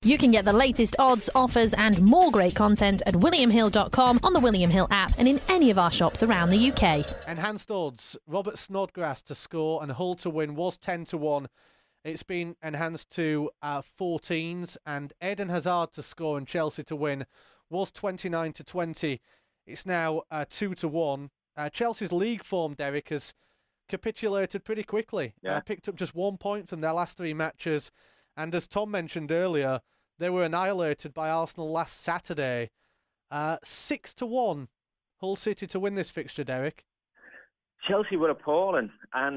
You can get the latest odds, offers and more great content at williamhill.com, on the William Hill app and in any of our shops around the UK. Enhanced odds. Robert Snodgrass to score and Hull to win was 10-1. It's been enhanced to 14s, and Eden Hazard to score and Chelsea to win was 29-20. It's now 2-1. Chelsea's league form, Derek, has capitulated pretty quickly. Picked up just 1 point from their last 3 matches, and as Tom mentioned earlier, they were annihilated by Arsenal last Saturday. 6-1. Hull City to win this fixture, Derek. Chelsea were appalling, and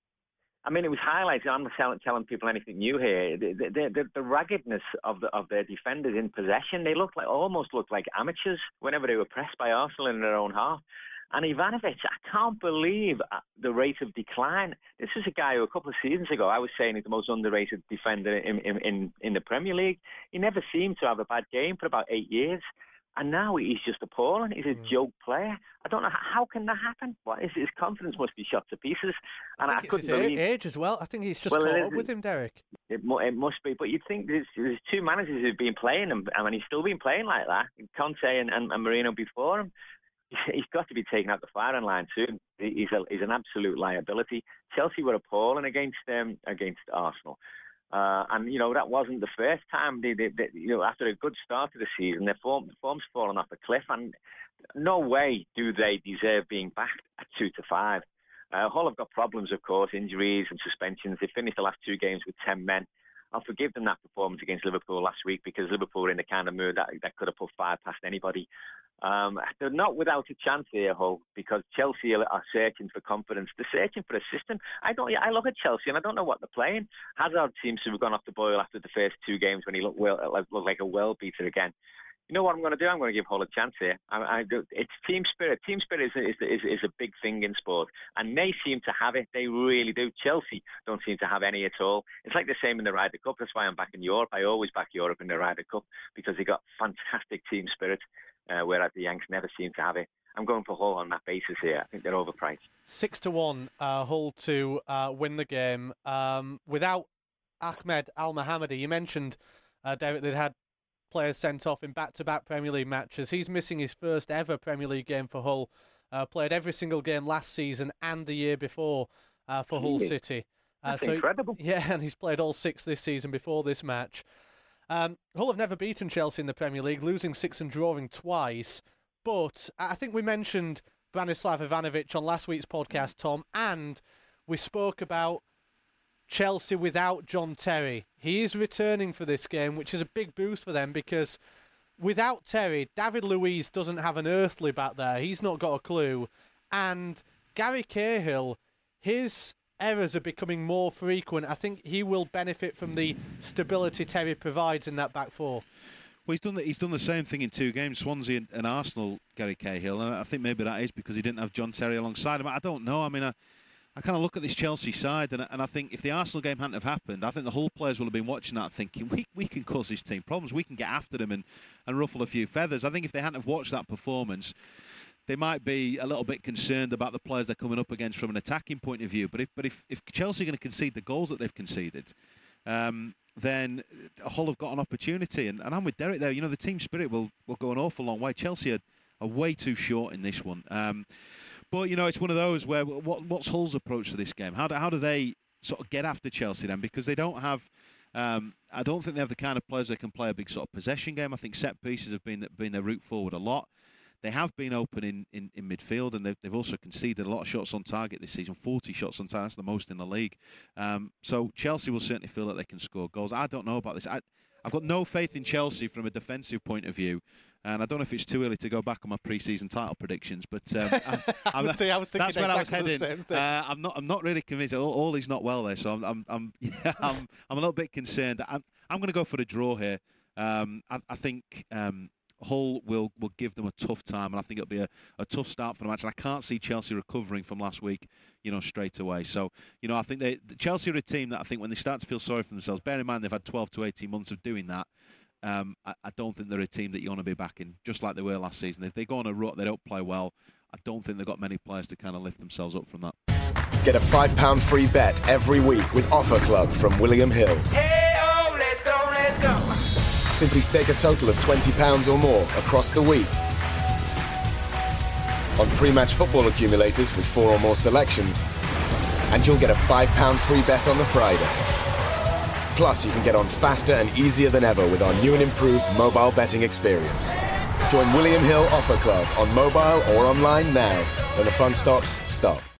I mean, it was highlighted. I'm not telling people anything new here. The raggedness of their defenders in possession. They almost looked like amateurs whenever they were pressed by Arsenal in their own half. And Ivanovic, I can't believe the rate of decline. This is a guy who a couple of seasons ago I was saying he's the most underrated defender in the Premier League. He never seemed to have a bad game for about 8 years. And now he's just appalling. He's a joke player. I don't know, how can that happen? His confidence must be shot to pieces. And I couldn't believe age as well. I think he's just caught up with him, Derek. It must be. But you'd think there's 2 managers who've been playing him. I mean, he's still been playing like that. Conte and Mourinho before him. He's got to be taken out the firing line soon. He's an absolute liability. Chelsea were appalling against Arsenal. And, that wasn't the first time. They after a good start to the season, the form's fallen off a cliff. And no way do they deserve being backed at 2-5. Hull have got problems, of course, injuries and suspensions. They finished the last 2 games with 10 men. I'll forgive them that performance against Liverpool last week, because Liverpool were in the kind of mood that could have put 5 past anybody. They're not without a chance here, Hull, because Chelsea are searching for confidence. They're searching for a system. I look at Chelsea and I don't know what they're playing. Hazard seems to have gone off the boil after the first 2 games when he looked like a well beater again. You know what I'm going to do? I'm going to give Hull a chance here. It's team spirit. Team spirit is a big thing in sport, and they seem to have it. They really do. Chelsea don't seem to have any at all. It's like the same in the Ryder Cup. That's why I'm back in Europe. I always back Europe in the Ryder Cup, because they got fantastic team spirit, whereas the Yanks never seem to have it. I'm going for Hull on that basis here. I think they're overpriced. 6-1, Hull to win the game. Without Ahmed Al-Mohammadi, you mentioned, David, they'd had players sent off in back-to-back Premier League matches. He's missing his first ever Premier League game for Hull. Played every single game last season and the year before for Hull City. That's incredible. Yeah, and he's played all 6 this season before this match. Hull have never beaten Chelsea in the Premier League, losing 6 and drawing twice. But I think we mentioned Branislav Ivanovic on last week's podcast, Tom, and we spoke about Chelsea without John Terry. He is returning for this game, which is a big boost for them, because without Terry, David Luiz doesn't have an earthly back there. He's not got a clue. And Gary Cahill, his errors are becoming more frequent. I think he will benefit from the stability Terry provides in that back four. Well, he's done the same thing in 2 games, Swansea and Arsenal, Gary Cahill, and I think maybe that is because he didn't have John Terry alongside him. I don't know. I mean, I kind of look at this Chelsea side, and I think if the Arsenal game hadn't have happened, I think the Hull players will have been watching that thinking, we can cause this team problems, we can get after them and ruffle a few feathers. I think if they hadn't have watched that performance, they might be a little bit concerned about the players they're coming up against from an attacking point of view. But if Chelsea are going to concede the goals that they've conceded, then Hull have got an opportunity. And I'm with Derek there. You know, the team spirit will go an awful long way. Chelsea are way too short in this one. But, you know, it's one of those where what's Hull's approach to this game? How do they sort of get after Chelsea then? Because they don't have... I don't think they have the kind of players that can play a big sort of possession game. I think set pieces have been their route forward a lot. They have been open in midfield, and they've also conceded a lot of shots on target this season, 40 shots on target. That's the most in the league. So Chelsea will certainly feel that they can score goals. I don't know about this. I've got no faith in Chelsea from a defensive point of view. And I don't know if it's too early to go back on my pre-season title predictions, but I was thinking that's where I was exactly heading. the same thing. I'm not really convinced. All is not well there, so I'm a little bit concerned. I'm going to go for the draw here. I think Hull will give them a tough time, and I think it'll be a tough start for the match. And I can't see Chelsea recovering from last week, straight away. So, I think Chelsea are a team that I think when they start to feel sorry for themselves, bear in mind they've had 12 to 18 months of doing that. I don't think they're a team that you want to be backing, just like they were last season. If they go on a rut, they don't play well. I don't think they've got many players to kind of lift themselves up from that. Get a £5 free bet every week with Offer Club from William Hill. Hey, oh, let's go, let's go. Simply stake a total of £20 or more across the week on pre-match football accumulators with 4 or more selections, and you'll get a £5 free bet on the Friday. Plus, you can get on faster and easier than ever with our new and improved mobile betting experience. Join William Hill Offer Club on mobile or online now. When the fun stops, stop.